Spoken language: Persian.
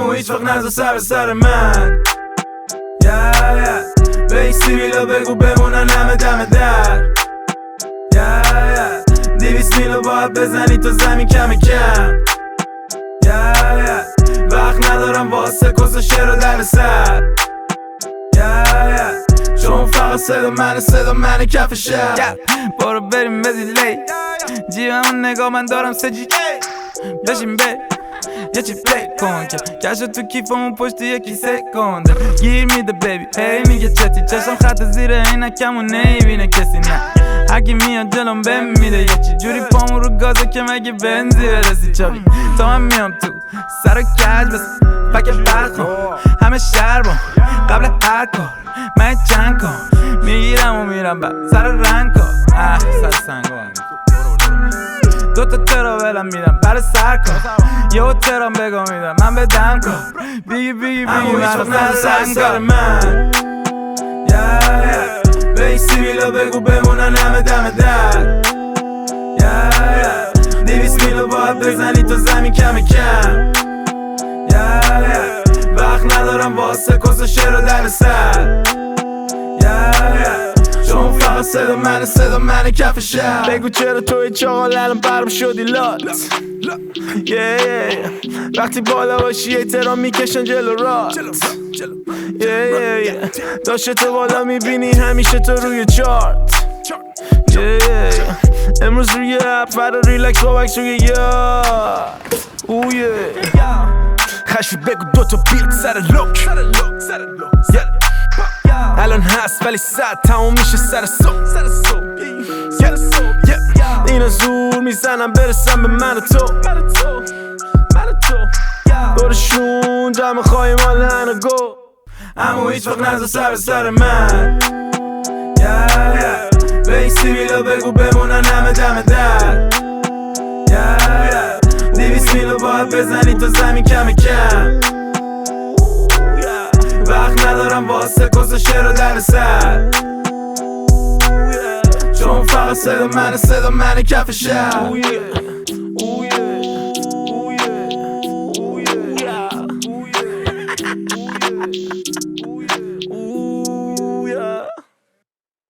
اما هیچ وقت نذار سر به سر من. به این سیبیلا بگو بمونن همه دم در. 200 میلو باید بزنی تا زمین کم کم. وقت ندارم واسه کس و شعر و در سر. چون فقط صدا منه کف شهر. برو بریم بزیلی جیبمون نگاه من دارم سجی بشین یه چی پلی کن که کشو تو کیفمون پشت یکی سکنده. گیر میده بیبی هی میگه چتی چشم خط زیر عینکمو نمیبینه کسی نه. هرکی میاد جلوم بهم میده یه چی جوری پامون رو گازه که مگه بنزی برسی چابی. تا من میام تو سر و کج بس پک برخون همه شهر بام قبل هر کار من چند کن میگیرم و میرم بعد سر رنگ کن سر سنگو دوتا تراولم میدم برای سر کن یه ترام بگو میدم من بدم کن بیگی من سر من. به این سیبیلا بگو بمونن همه دم در. 200 میلو باید بزنی تا زمین کم کم. وقت ندارم واسه کس و شعر و در سر. چون فقط صدا منه کف شهر. بگو چرا توی چاقال الان برم شدی لات. وقتی بالا باشی احترام میکشن جلو رات. داشته تو بالا میبینی همیشه تو روی چارت. امروز روی اپ فردا ریلکس با بکس روی یاد. خشی بگو دوتا بیت سر لوک. الان هست ولی ساعت تموم میشه سر صبح. اینا زور میزنم برسم به من و تو. دورشون جمع خواهی مال هنو گو. اما هیچ وقت نذار سر به سر من. به این سیبیلا بگو بمونن همه دم در. 200 میلو باید بزنی تا زمین کم کم. وقت ندارم واسه کس و شعر و در سر. چون فقط صدا منه کف شهر.